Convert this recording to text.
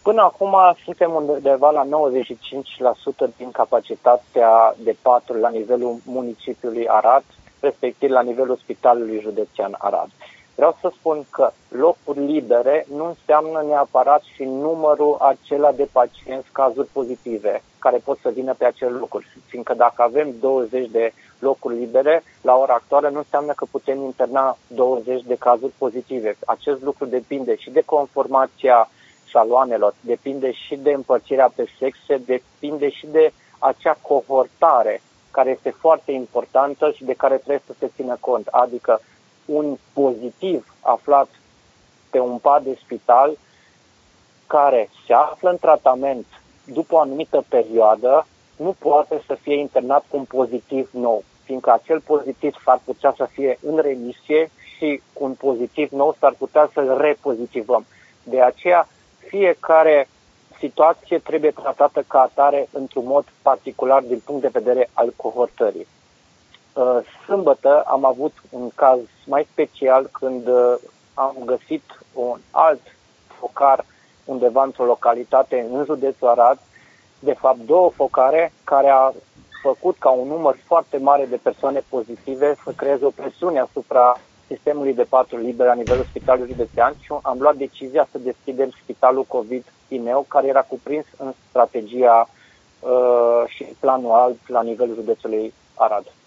Până acum suntem undeva la 95% din capacitatea de paturi la nivelul municipiului Arad, respectiv la nivelul Spitalului Județean Arad. Vreau să spun că locuri libere nu înseamnă neapărat și numărul acela de pacienți cazuri pozitive care pot să vină pe acele locuri. Fiindcă dacă avem 20 de locuri libere, la ora actuală nu înseamnă că putem interna 20 de cazuri pozitive. Acest lucru depinde și de conformația șaloanelor, depinde și de împărțirea pe sexe, depinde și de acea cohortare care este foarte importantă și de care trebuie să se țină cont. Adică un pozitiv aflat pe un pat de spital care se află în tratament după o anumită perioadă nu poate să fie internat cu un pozitiv nou, fiindcă acel pozitiv s-ar putea să fie în remisie și cu un pozitiv nou s-ar putea să-l repozitivăm. De aceea, fiecare situație trebuie tratată ca atare într-un mod particular din punct de vedere al cohortării. Sâmbătă am avut un caz mai special când am găsit un alt focar undeva într-o localitate în județul Arad, de fapt 2 focare care a făcut ca un număr foarte mare de persoane pozitive să creeze o presiune asupra sistemului de paturi libere la nivelul Spitalului Județean și am luat decizia să deschidem Spitalul COVID Tineu, care era cuprins în strategia și planul alb la nivelul județului Arad.